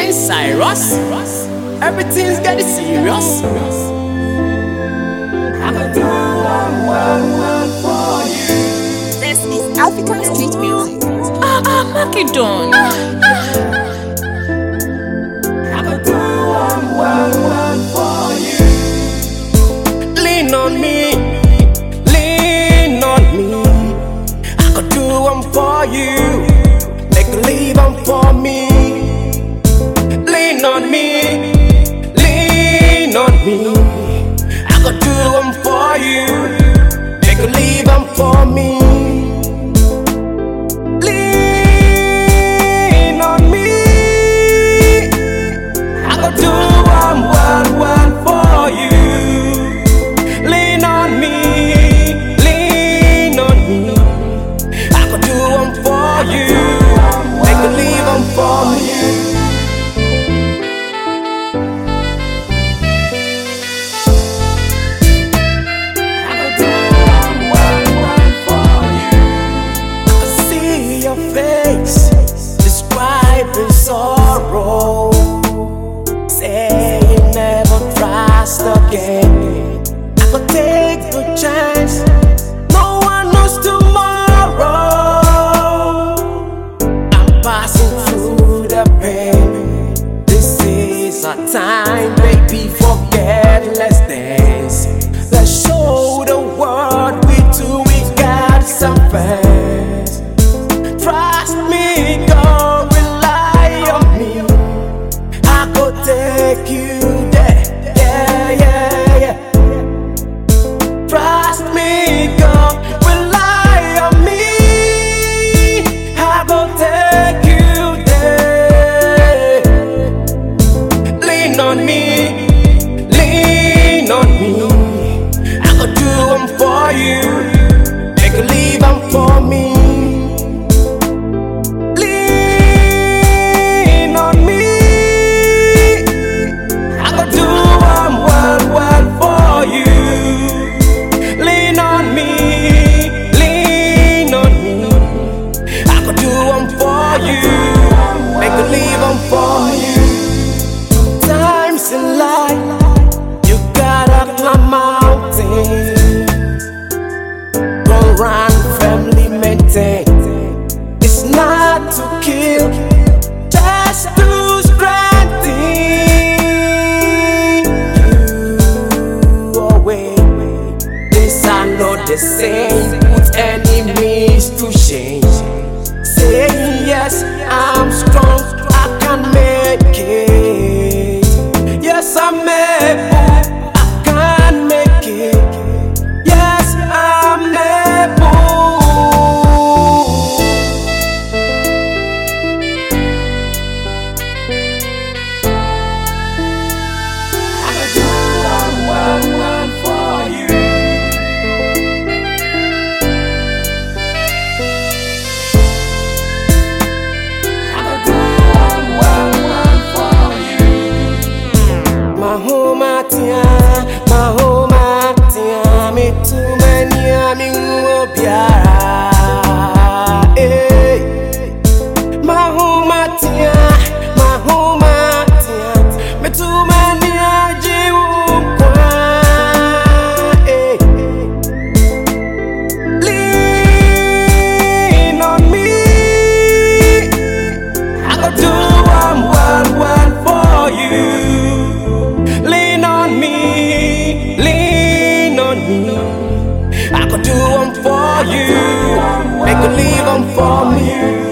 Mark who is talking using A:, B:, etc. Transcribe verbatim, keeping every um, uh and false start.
A: King Cyrus. Everything's getting serious. I could do one, one, one for you.
B: This is African street music.
C: Ah, ah, Macedon.
A: I could do one, one, one for you. Lean on me, lean on me. I could do one for you. Make believe I'm for me. Lean on me, lean on me. I could do one for you. Make believe I'm for me. Lean on me. I could do one, one, one for you. Lean on me, lean on me. I could do one for you. Make believe I'm for me. Describing sorrow, saying never trust again. I could take the chance, no one knows tomorrow. I'm passing through the pain. This is our time, baby, forget, let's dance. Let's show the world we two, we got some fans. Trust me, girl, rely on me. I could take you there, yeah, yeah, yeah. Trust me, girl, rely on me. I could take you there. Lean on me, lean on me. I could do them for you. Make believe I'm for me. For you, times in life, you gotta climb mountains. Don't run, family maintain. It's not to kill, just to strengthen you away. This I know the same, put enemies to shame. Saying yes, I'm strong, I can make it. Yes, I'm able, I can make it. Yes, I'm able. I could do one, one, one for you. Mahomatia, Mahomatia, me too many, I'm in Obiara. Eh, Mahomatia, Mahomatia, me too many, I'm Jiwukwa. Eh, lean on me. I could do one, one, one for you. Lean on me, lean on me. I could do them for you. Make believe I'm for me.